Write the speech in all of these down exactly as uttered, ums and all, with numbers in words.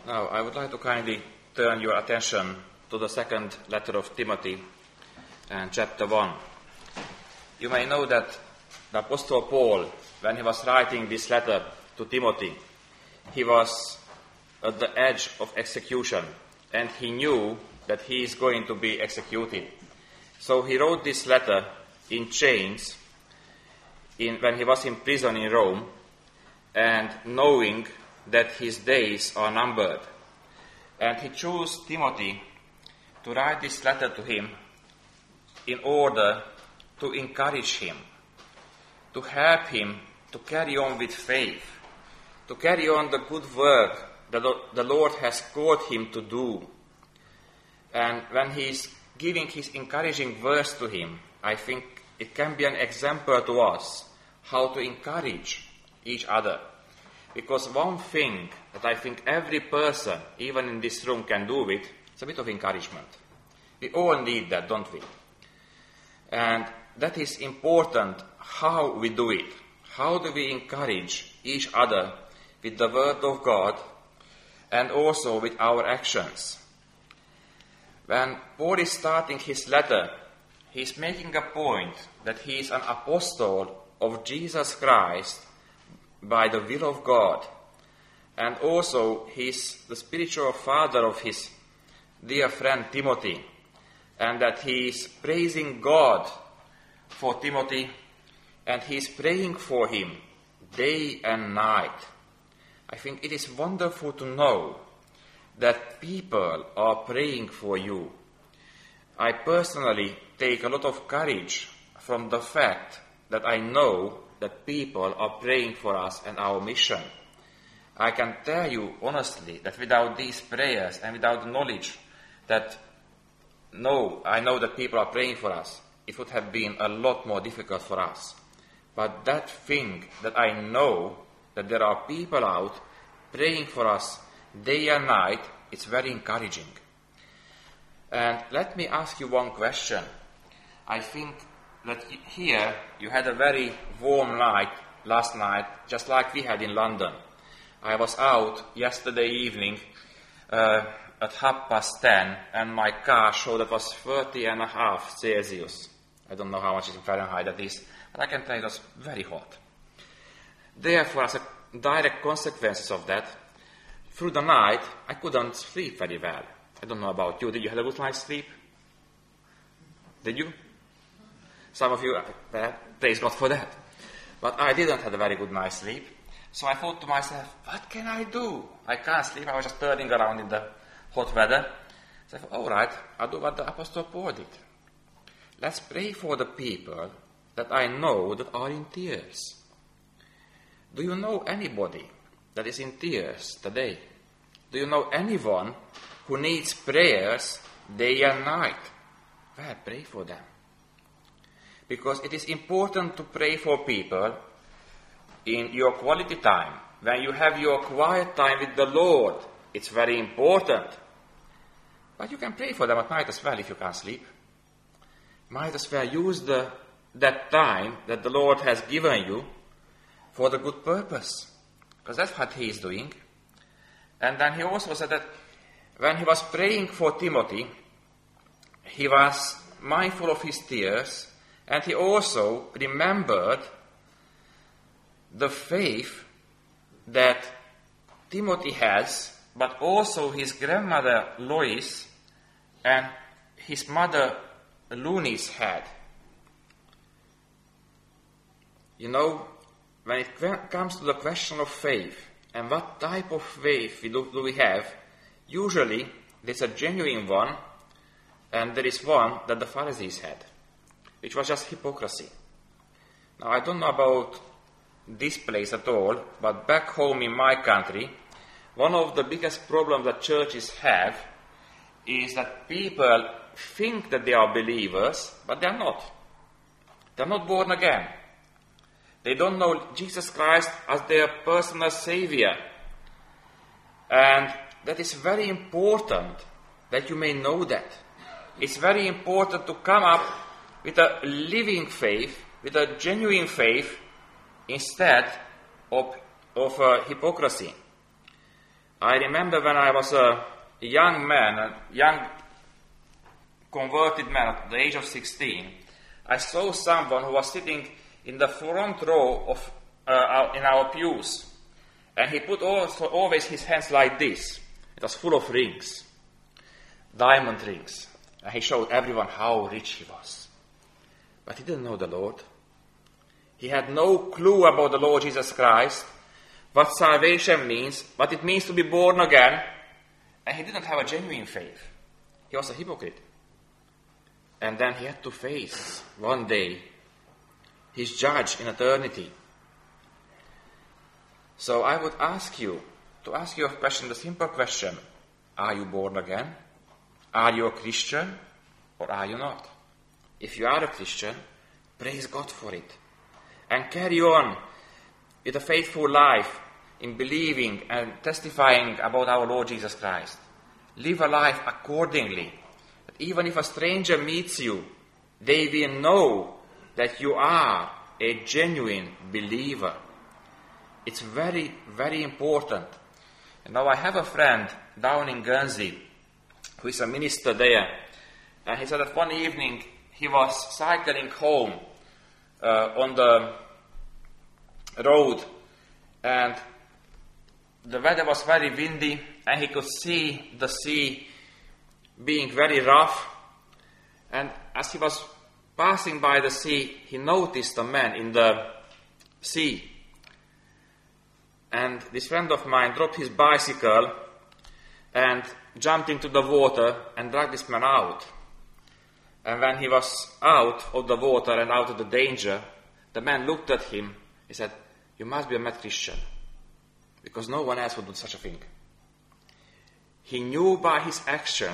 Now, I would like to kindly turn your attention to the second letter of Timothy, and chapter one. You may know that the Apostle Paul, when he was writing this letter to Timothy, he was at the edge of execution, and he knew that he is going to be executed. So he wrote this letter in chains in, when he was in prison in Rome, and knowing that his days are numbered. And he chose Timothy to write this letter to him in order to encourage him, to help him to carry on with faith, to carry on the good work that the Lord has called him to do. And when he is giving his encouraging words to him, I think it can be an example to us how to encourage each other. Because one thing that I think every person, even in this room, can do with, is a bit of encouragement. We all need that, don't we? And that is important how we do it. How do we encourage each other with the Word of God and also with our actions? When Paul is starting his letter, he is making a point that he is an apostle of Jesus Christ by the will of God. And also he is the spiritual father of his dear friend Timothy. And that he is praising God for Timothy, and he is praying for him day and night. I think it is wonderful to know that people are praying for you. I personally take a lot of courage from the fact that I know that people are praying for us and our mission. I can tell you honestly that without these prayers and without the knowledge that no, I know that people are praying for us, it would have been a lot more difficult for us. But that thing that I know that there are people out praying for us day and night, it's very encouraging. And let me ask you one question. I think that here you had a very warm night last night, just like we had in London. I was out yesterday evening uh, at half past ten, and my car showed it was thirty and a half Celsius. I don't know how much in Fahrenheit that is, but I can tell you it was very hot. Therefore, as a direct consequences of that, through the night, I couldn't sleep very well. I don't know about you. Did you have a good night's sleep? Did you? Some of you, well, praise God for that. But I didn't have a very good night's sleep. So I thought to myself, what can I do? I can't sleep. I was just turning around in the hot weather. So I thought, all right, I'll do what the Apostle Paul did. Let's pray for the people that I know that are in tears. Do you know anybody that is in tears today? Do you know anyone who needs prayers day and night? Well, pray for them. Because it is important to pray for people in your quality time. When you have your quiet time with the Lord, it's very important. But you can pray for them at night as well if you can't sleep. Might as well use the, that time that the Lord has given you for the good purpose. Because that's what he is doing. And then he also said that when he was praying for Timothy, he was mindful of his tears, and he also remembered the faith that Timothy has, but also his grandmother Lois and his mother Lounice had. You know, when it comes to the question of faith and what type of faith we do, do we have, usually there's a genuine one, and there is one that the Pharisees had, which was just hypocrisy. Now, I don't know about this place at all, but back home in my country, one of the biggest problems that churches have is that people think that they are believers, but they are not. They are not born again. They don't know Jesus Christ as their personal Savior. And that is very important that you may know that. It's very important to come up with a living faith, with a genuine faith, instead of, of uh, hypocrisy. I remember when I was a young man, a young converted man at the age of sixteen, I saw someone who was sitting in the front row of uh, our, in our pews, and he put also always his hands like this. It was full of rings, diamond rings, and he showed everyone how rich he was. But he didn't know the Lord. He had no clue about the Lord Jesus Christ, what salvation means, what it means to be born again, and he didn't have a genuine faith. He was a hypocrite. And then he had to face, one day, his judge in eternity. So I would ask you, to ask you a question, the simple question, are you born again? Are you a Christian, or are you not? If you are a Christian, praise God for it. And carry on with a faithful life in believing and testifying about our Lord Jesus Christ. Live a life accordingly. That even if a stranger meets you, they will know that you are a genuine believer. It's very, very important. And now I have a friend down in Guernsey who is a minister there. And he said that one evening he was cycling home uh, on the road, and the weather was very windy, and he could see the sea being very rough. And as he was passing by the sea, he noticed a man in the sea. And this friend of mine dropped his bicycle and jumped into the water and dragged this man out. And when he was out of the water and out of the danger, the man looked at him. He said, "You must be a mad Christian, because no one else would do such a thing." He knew by his action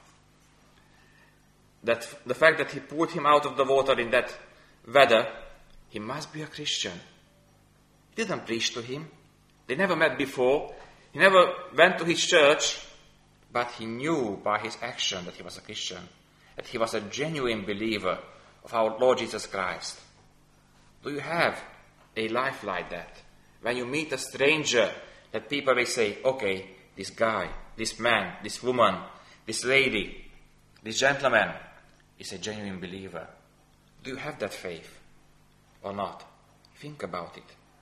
that the fact that he pulled him out of the water in that weather, he must be a Christian. He didn't preach to him. They never met before. He never went to his church, but he knew by his action that he was a Christian, that he was a genuine believer of our Lord Jesus Christ. Do you have a life like that? When you meet a stranger, that people will say, okay, this guy, this man, this woman, this lady, this gentleman is a genuine believer. Do you have that faith or not? Think about it.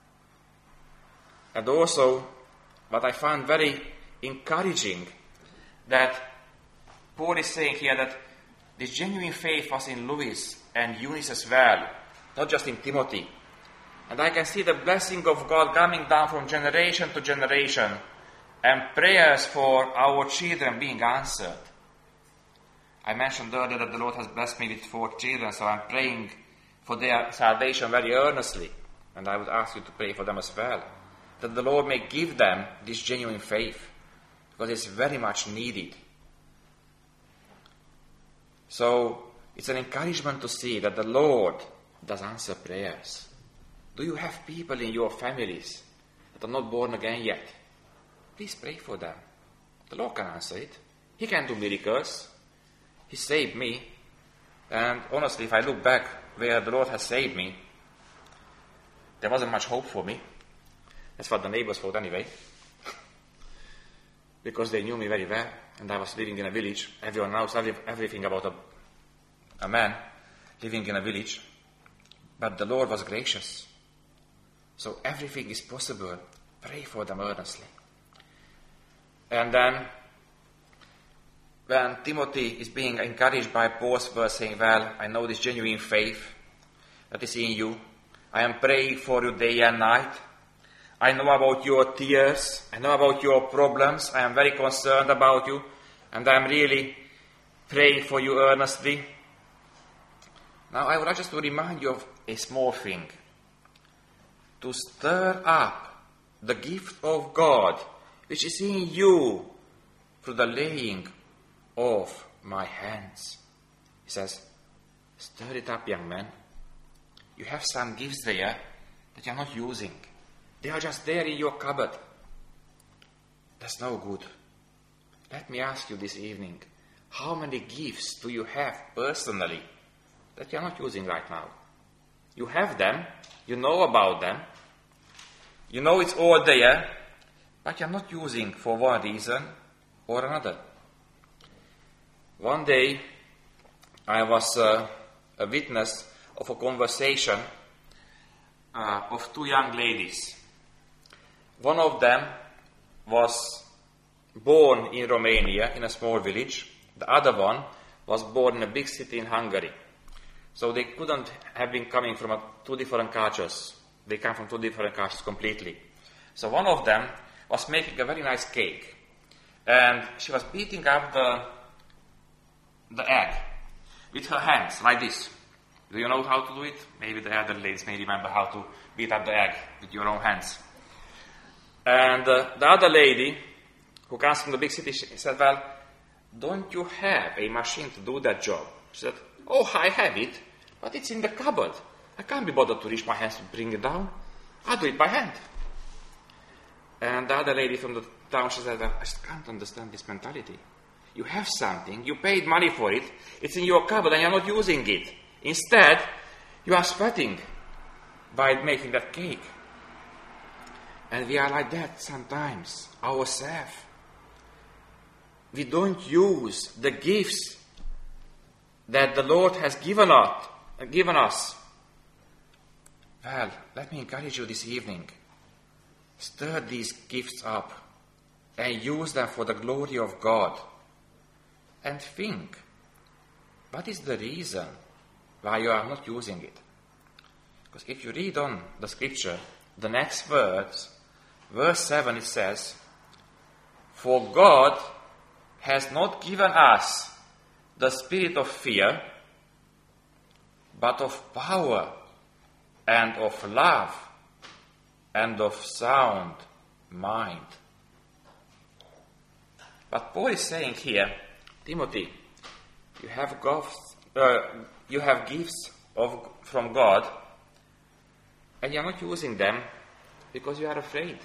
And also, what I found very encouraging, that Paul is saying here that this genuine faith was in Louis and Eunice as well, not just in Timothy. And I can see the blessing of God coming down from generation to generation, and prayers for our children being answered. I mentioned earlier that the Lord has blessed me with four children, so I'm praying for their salvation very earnestly. And I would ask you to pray for them as well, that the Lord may give them this genuine faith, because it's very much needed. So it's an encouragement to see that the Lord does answer prayers. Do you have people in your families that are not born again yet? Please pray for them. The Lord can answer it. He can do miracles. He saved me. And honestly, if I look back where the Lord has saved me, there wasn't much hope for me. That's what the neighbors thought anyway. Because they knew me very well, and I was living in a village. Everyone knows every, everything about a, a man living in a village. But the Lord was gracious. So everything is possible. Pray for them earnestly. And then, when Timothy is being encouraged by Paul's verse, saying, well, I know this genuine faith that is in you. I am praying for you day and night. I know about your tears. I know about your problems. I am very concerned about you. And I am really praying for you earnestly. Now, I would like just to remind you of a small thing. To stir up the gift of God, which is in you, through the laying of my hands. He says, stir it up, young man. You have some gifts there that you are not using. They are just there in your cupboard. That's no good. Let me ask you this evening, how many gifts do you have personally that you are not using right now? You have them, you know about them, you know it's all there, but you're not using for one reason or another. One day, I was uh, a witness of a conversation uh, of two young ladies. One of them was born in Romania, in a small village. The other one was born in a big city in Hungary. So they couldn't have been coming from a, two different cultures. They come from two different cultures completely. So one of them was making a very nice cake. And she was beating up the, the egg with her hands, like this. Do you know how to do it? Maybe the elder ladies may remember how to beat up the egg with your own hands. And uh, the other lady, who comes from the big city, she said, well, don't you have a machine to do that job? She said, oh, I have it, but it's in the cupboard. I can't be bothered to reach my hands to bring it down. I'll do it by hand. And the other lady from the town, she said, well, I just can't understand this mentality. You have something, you paid money for it, it's in your cupboard and you're not using it. Instead, you are sweating by making that cake. And we are like that sometimes, ourselves. We don't use the gifts that the Lord has given us. Given us. Well, let me encourage you this evening. Stir these gifts up and use them for the glory of God. And think, what is the reason why you are not using it? Because if you read on the scripture, the next words, verse seven, it says, for God has not given us the spirit of fear, but of power and of love and of sound mind. But Paul is saying here, Timothy, you have gifts, uh, you have gifts of, from God, and you are not using them because you are afraid.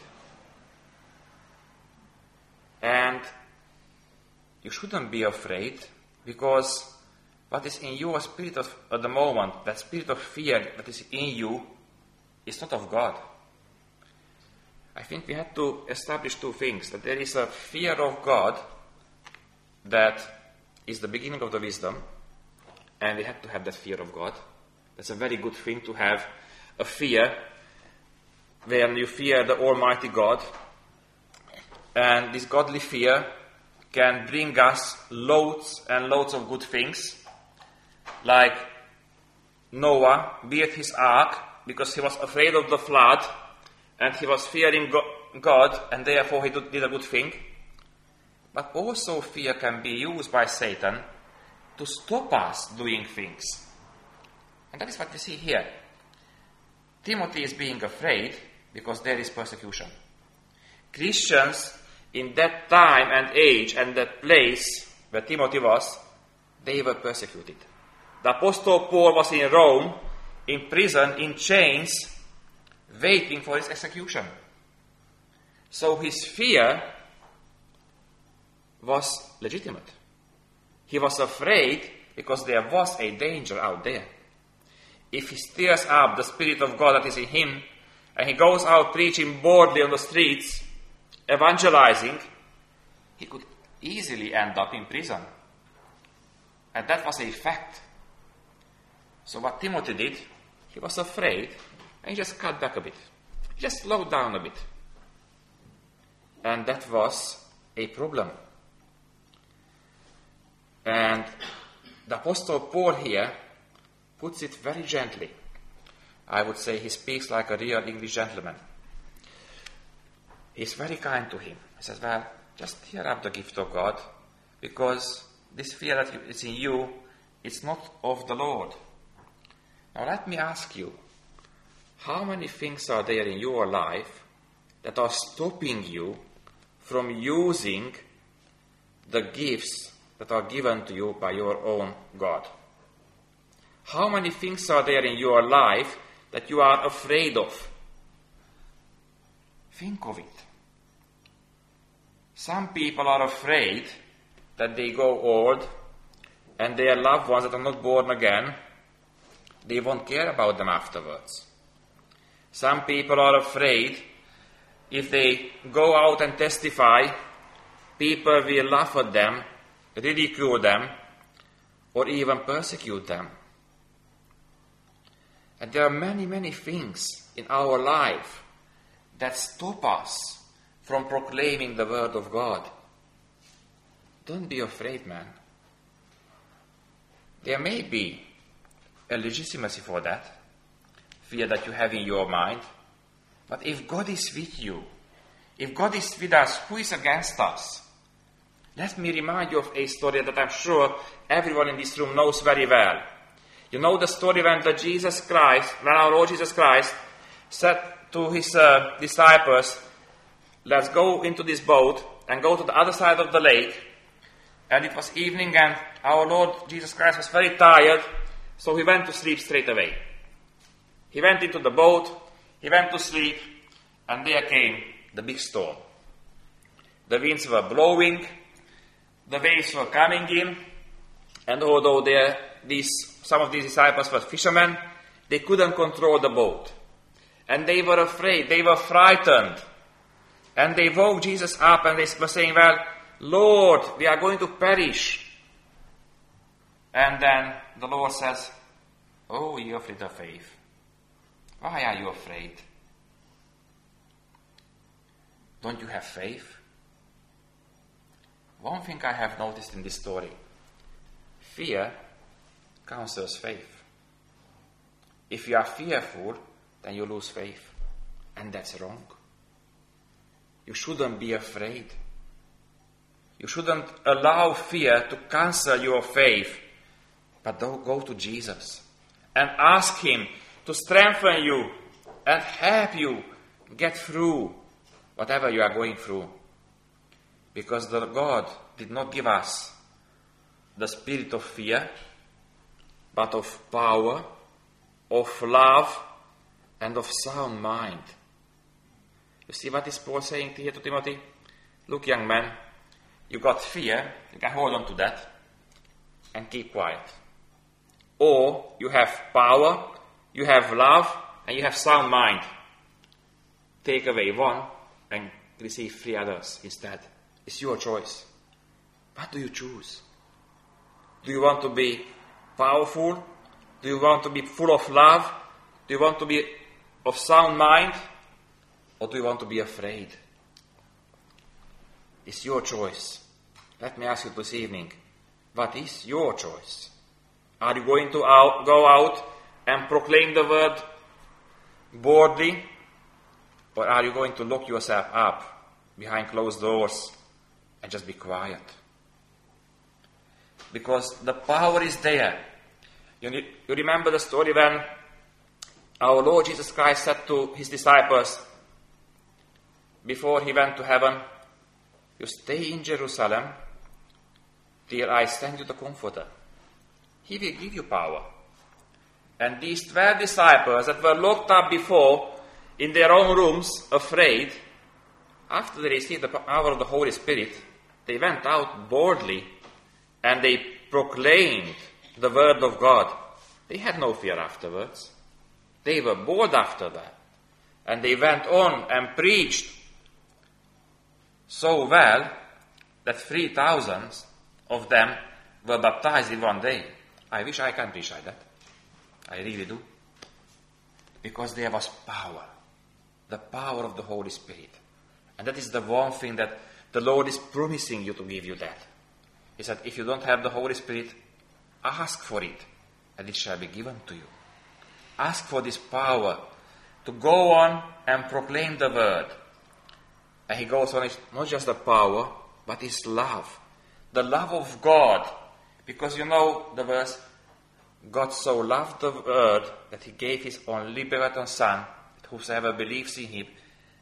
And you shouldn't be afraid, because what is in your spirit of, at the moment, that spirit of fear that is in you, is not of God. I think we have to establish two things. That there is a fear of God that is the beginning of the wisdom, and we have to have that fear of God. That's a very good thing to have, a fear when you fear the Almighty God. And this godly fear can bring us loads and loads of good things. Like Noah built his ark because he was afraid of the flood and he was fearing God, and therefore he did a good thing. But also fear can be used by Satan to stop us doing things. And that is what we see here. Timothy is being afraid because there is persecution. Christians in that time and age and that place where Timothy was, they were persecuted. The Apostle Paul was in Rome, in prison, in chains, waiting for his execution. So his fear was legitimate. He was afraid because there was a danger out there. If he stirs up the Spirit of God that is in him, and he goes out preaching boldly on the streets, evangelizing, he could easily end up in prison. And that was a fact. So what Timothy did, he was afraid, and he just cut back a bit. He just slowed down a bit. And that was a problem. And the Apostle Paul here puts it very gently. I would say he speaks like a real English gentleman. He's very kind to him. He says, well, just stir up the gift of God, because this fear that is in you, it's not of the Lord. Now let me ask you, how many things are there in your life that are stopping you from using the gifts that are given to you by your own God? How many things are there in your life that you are afraid of? Think of it. Some people are afraid that they go old and their loved ones that are not born again, they won't care about them afterwards. Some people are afraid if they go out and testify, people will laugh at them, ridicule them, or even persecute them. And there are many, many things in our life that stop us from proclaiming the word of God. Don't be afraid, man. There may be a legitimacy for that, fear that you have in your mind. But if God is with you, if God is with us, who is against us? Let me remind you of a story that I'm sure everyone in this room knows very well. You know the story when the Jesus Christ, when our Lord Jesus Christ said to his uh, disciples, let's go into this boat and go to the other side of the lake. And it was evening and our Lord Jesus Christ was very tired, so he went to sleep straight away. He went into the boat, he went to sleep, and there came the big storm. The winds were blowing, the waves were coming in, and although there, these, some of these disciples were fishermen, they couldn't control the boat. And they were afraid, they were frightened. And they woke Jesus up and they were saying, well, Lord, we are going to perish. And then the Lord says, oh, you of little faith. Why are you afraid? Don't you have faith? One thing I have noticed in this story, fear counsels faith. If you are fearful, then you lose faith. And that's wrong. You shouldn't be afraid. You shouldn't allow fear to cancel your faith, but go to Jesus and ask him to strengthen you and help you get through whatever you are going through. Because the God did not give us the spirit of fear, but of power, of love, and of sound mind. You see what is Paul saying here to Timothy? Look, young man, you got fear, you can hold on to that and keep quiet. Or you have power, you have love, and you have sound mind. Take away one and receive three others instead. It's your choice. What do you choose? Do you want to be powerful? Do you want to be full of love? Do you want to be of sound mind? Or do you want to be afraid? It's your choice. Let me ask you this evening, what is your choice? Are you going to out, go out and proclaim the word boldly? Or are you going to lock yourself up behind closed doors and just be quiet? Because the power is there. You, you remember the story when our Lord Jesus Christ said to his disciples before he went to heaven, you stay in Jerusalem till I send you the Comforter. He will give you power. And these twelve disciples that were locked up before in their own rooms, afraid, after they received the power of the Holy Spirit, they went out boldly and they proclaimed the word of God. They had no fear afterwards. They were bold after that. And they went on and preached so well that three thousand of them were baptized in one day. I wish I can preach like that. I really do. Because there was power. The power of the Holy Spirit. And that is the one thing that the Lord is promising you to give you that. He said, if you don't have the Holy Spirit, ask for it, and it shall be given to you. Ask for this power to go on and proclaim the word. And he goes on, it's not just the power, but it's love. The love of God. Because you know the verse, God so loved the world that he gave his only begotten Son, that whosoever believes in him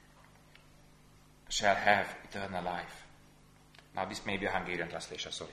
shall have eternal life. Now this may be a Hungarian translation, sorry.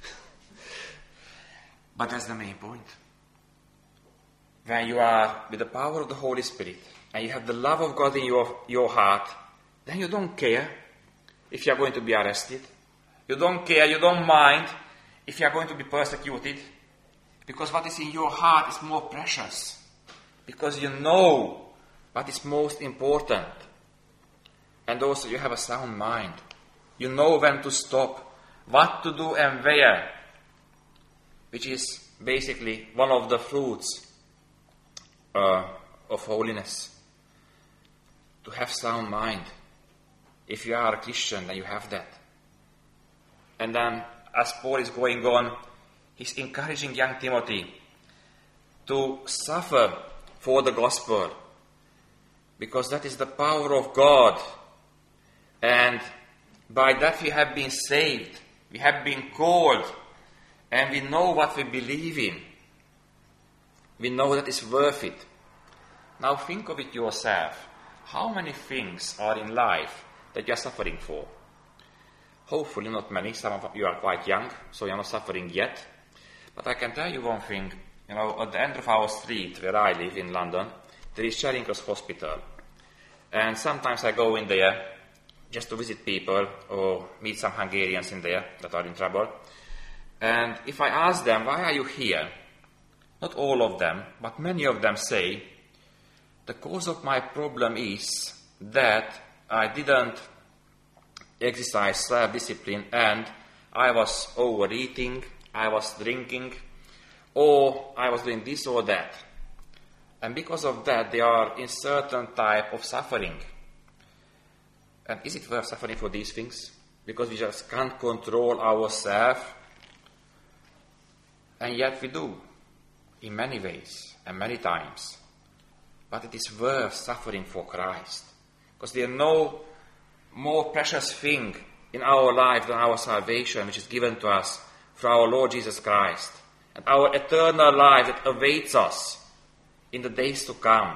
But that's the main point. When you are with the power of the Holy Spirit, and you have the love of God in your, your heart, then you don't care if you are going to be arrested. You don't care, you don't mind if you are going to be persecuted. Because what is in your heart is more precious. Because you know what is most important. And also you have a sound mind. You know when to stop, what to do and where, which is basically one of the fruits uh, of holiness. To have sound mind. If you are a Christian, then you have that. And then, as Paul is going on, he's encouraging young Timothy to suffer for the gospel, because that is the power of God. And by that we have been saved, we have been called, and we know what we believe in. We know that it's worth it. Now think of it yourself. How many things are in life that you are suffering for? Hopefully not many. Some of you are quite young, so you're not suffering yet. But I can tell you one thing. You know, at the end of our street, where I live in London, there is Charing Cross Hospital. And sometimes I go in there just to visit people or meet some Hungarians in there that are in trouble. And if I ask them, why are you here? Not all of them, but many of them say, the cause of my problem is that I didn't exercise self-discipline and I was overeating, I was drinking, or I was doing this or that. And because of that, they are in certain type of suffering. And is it worth suffering for these things? Because we just can't control ourselves. And yet we do, in many ways and many times. But it is worth suffering for Christ. Because there is no more precious thing in our life than our salvation, which is given to us through our Lord Jesus Christ. And our eternal life that awaits us in the days to come.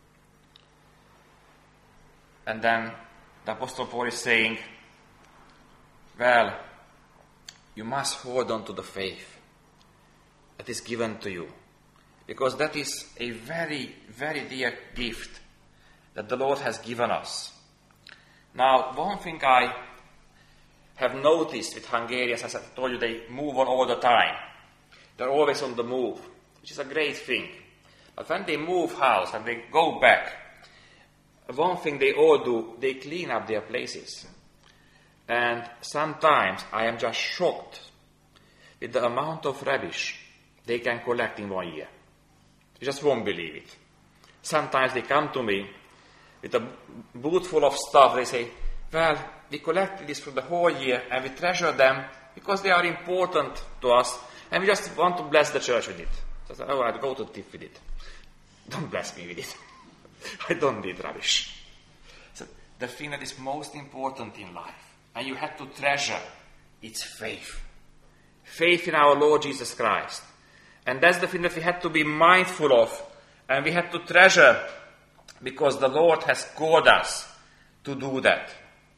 And then the Apostle Paul is saying, well, you must hold on to the faith that is given to you. Because that is a very, very dear gift that the Lord has given us. Now, one thing I have noticed with Hungarians, as I told you, they move on all the time. They're always on the move, which is a great thing. But when they move house and they go back, one thing they all do, they clean up their places. And sometimes I am just shocked with the amount of rubbish they can collect in one year. You just won't believe it. Sometimes they come to me with a boot full of stuff. They say, well, we collected this for the whole year and we treasure them because they are important to us and we just want to bless the church with it. So I said, all right, go to the tip with it. Don't bless me with it. I don't need rubbish. So the thing that is most important in life, and you have to treasure, it's faith. Faith in our Lord Jesus Christ. And that's the thing that we have to be mindful of, and we have to treasure, because the Lord has called us to do that.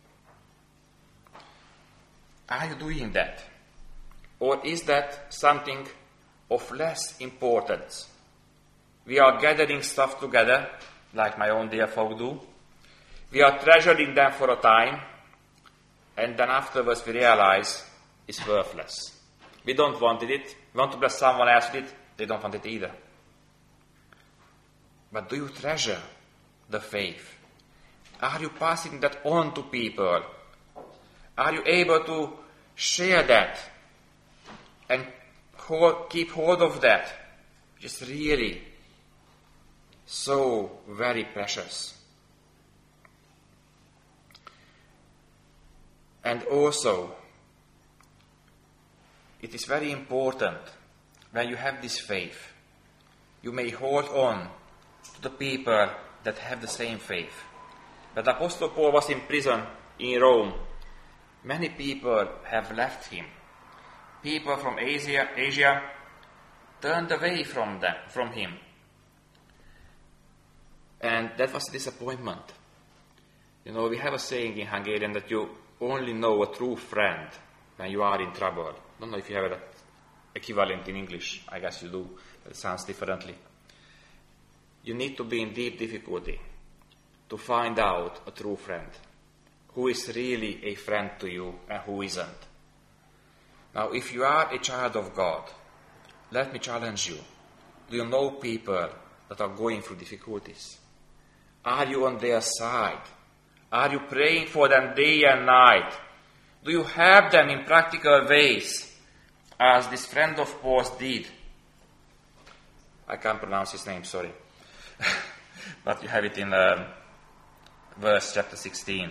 Are you doing that? Or is that something of less importance? We are gathering stuff together, like my own dear folk do. We are treasuring them for a time, and then afterwards we realize it's worthless. We don't want it. We want to bless someone else with it. They don't want it either. But do you treasure the faith? Are you passing that on to people? Are you able to share that and hold, keep hold of that, which is really so very precious? And also, it is very important when you have this faith, you may hold on to the people that have the same faith. But Apostle Paul was in prison in Rome. Many people have left him. People from Asia, Asia turned away from them, from him. And that was a disappointment. You know, we have a saying in Hungarian that you only know a true friend when you are in trouble. I don't know if you have an equivalent in English. I guess you do. It sounds differently. You need to be in deep difficulty to find out a true friend. Who is really a friend to you and who isn't. Now, if you are a child of God, let me challenge you. Do you know people that are going through difficulties? Are you on their side? Are you praying for them day and night? Do you help them in practical ways, as this friend of Paul's did? I can't pronounce his name, sorry. But you have it in um, verse chapter sixteen.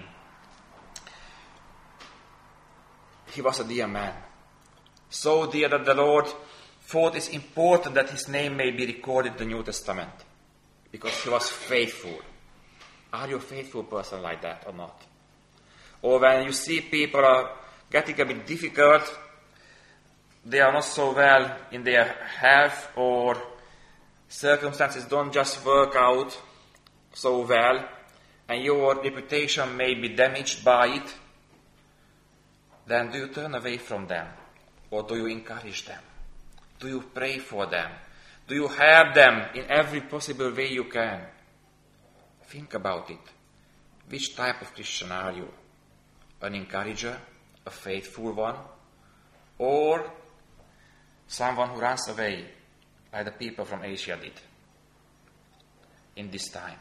He was a dear man. So dear that the Lord thought it's important that his name may be recorded in the New Testament. Because he was faithful. Are you a faithful person like that or not? Or when you see people are getting a bit difficult, they are not so well in their health, or circumstances don't just work out so well, and your reputation may be damaged by it, then do you turn away from them? Or do you encourage them? Do you pray for them? Do you help them in every possible way you can? Think about it. Which type of Christian are you? An encourager, a faithful one, or someone who runs away like the people from Asia did in this time?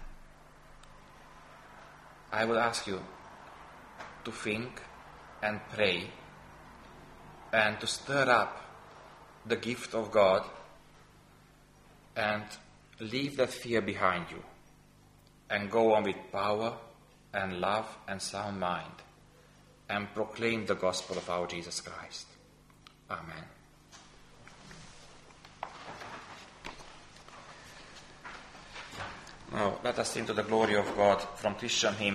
I will ask you to think and pray and to stir up the gift of God and leave that fear behind you and go on with power and love and sound mind and proclaim the gospel of our Jesus Christ. Amen. Now let us sing to the glory of God from Christian hymn.